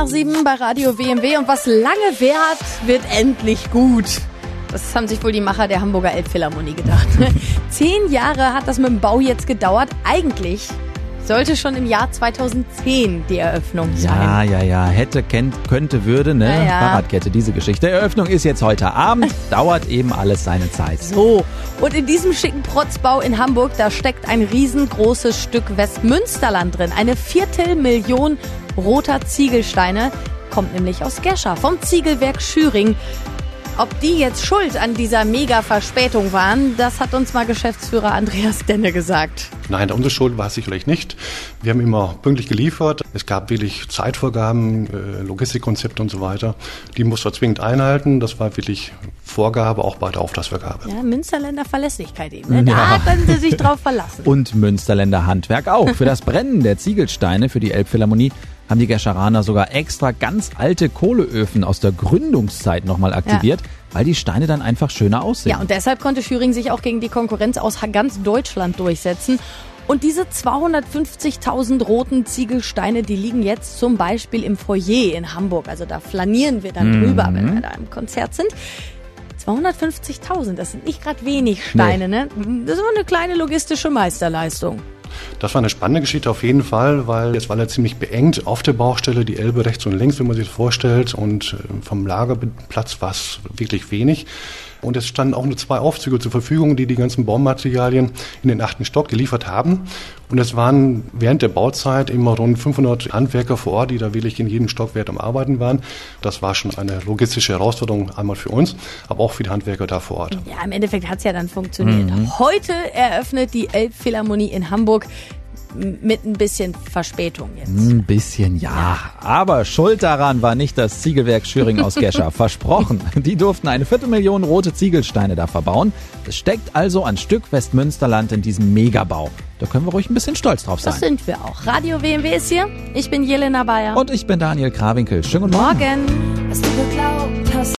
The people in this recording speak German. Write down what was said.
7 bei Radio WMW. Und was lange währt, wird endlich gut. Das haben sich wohl die Macher der Hamburger Elbphilharmonie gedacht. 10 Jahre hat das mit dem Bau jetzt gedauert. Eigentlich sollte schon im Jahr 2010 die Eröffnung sein. Ja. Hätte, könnte, würde, ne? Ja. Fahrradkette, diese Geschichte. Eröffnung ist jetzt heute Abend. Dauert eben alles seine Zeit. So, und in diesem schicken Protzbau in Hamburg, da steckt ein riesengroßes Stück Westmünsterland drin. Eine 250.000 roter Ziegelsteine. Kommt nämlich aus Gescher, vom Ziegelwerk Schüring. Ob die jetzt schuld an dieser Mega-Verspätung waren, das hat uns mal Geschäftsführer Andreas Denne gesagt. Nein, unsere Schuld war es sicherlich nicht. Wir haben immer pünktlich geliefert. Es gab wirklich Zeitvorgaben, Logistikkonzepte und so weiter. Die mussten wir zwingend einhalten. Das war wirklich Vorgabe, auch bei der Auftragsvergabe. Ja, Münsterländer Verlässlichkeit eben. Ne? Da können sie sich drauf verlassen. Und Münsterländer Handwerk auch. Für das Brennen der Ziegelsteine für die Elbphilharmonie haben die Gescheraner sogar extra ganz alte Kohleöfen aus der Gründungszeit nochmal aktiviert, weil die Steine dann einfach schöner aussehen. Ja, und deshalb konnte Schüring sich auch gegen die Konkurrenz aus ganz Deutschland durchsetzen. Und diese 250.000 roten Ziegelsteine, die liegen jetzt zum Beispiel im Foyer in Hamburg. Also da flanieren wir dann drüber, wenn wir da im Konzert sind. 250.000, das sind nicht gerade wenig Steine, ne? Das ist aber eine kleine logistische Meisterleistung. Das war eine spannende Geschichte auf jeden Fall, weil es war ja ziemlich beengt auf der Baustelle, die Elbe rechts und links, wenn man sich das vorstellt, und vom Lagerplatz war es wirklich wenig. Und es standen auch nur 2 Aufzüge zur Verfügung, die ganzen Baumaterialien in den 8. Stock geliefert haben. Und es waren während der Bauzeit immer rund 500 Handwerker vor Ort, die da wirklich in jedem Stockwerk am Arbeiten waren. Das war schon eine logistische Herausforderung, einmal für uns, aber auch für die Handwerker da vor Ort. Ja, im Endeffekt hat es ja dann funktioniert. Heute eröffnet die Elbphilharmonie in Hamburg mit ein bisschen Verspätung jetzt. Ein bisschen, ja. Aber schuld daran war nicht das Ziegelwerk Schüring aus Gescher. Versprochen. Die durften eine 250.000 rote Ziegelsteine da verbauen. Es steckt also ein Stück Westmünsterland in diesem Megabau. Da können wir ruhig ein bisschen stolz drauf sein. Das sind wir auch. Radio WMW ist hier. Ich bin Jelena Bayer. Und ich bin Daniel Krawinkel. Schönen guten Morgen. Morgen. Hast du geklaut?